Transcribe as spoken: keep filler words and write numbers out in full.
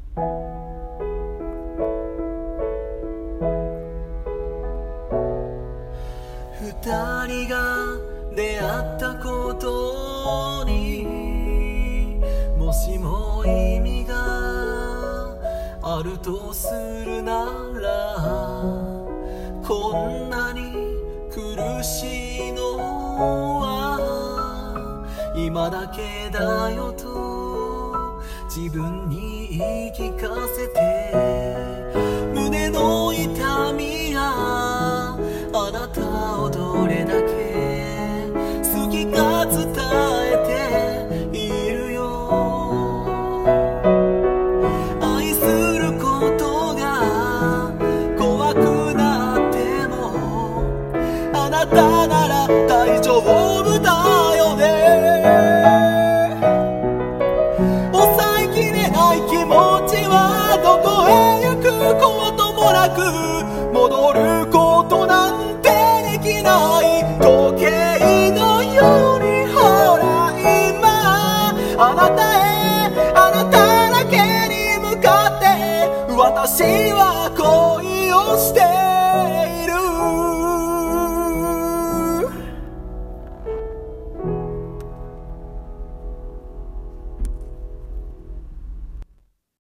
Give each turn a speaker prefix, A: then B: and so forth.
A: 二人が出会ったことにもしも意味があるとするなら、こんなに苦しいのは今だけだよと自分に言い聞かせて、胸の痛みやあなたをどれだけ好きか伝えているよ。愛することが怖くなってもあなたなら大丈夫だよね。抑えきれない気持ちはどこへ行くこともなく戻ることなんてできない。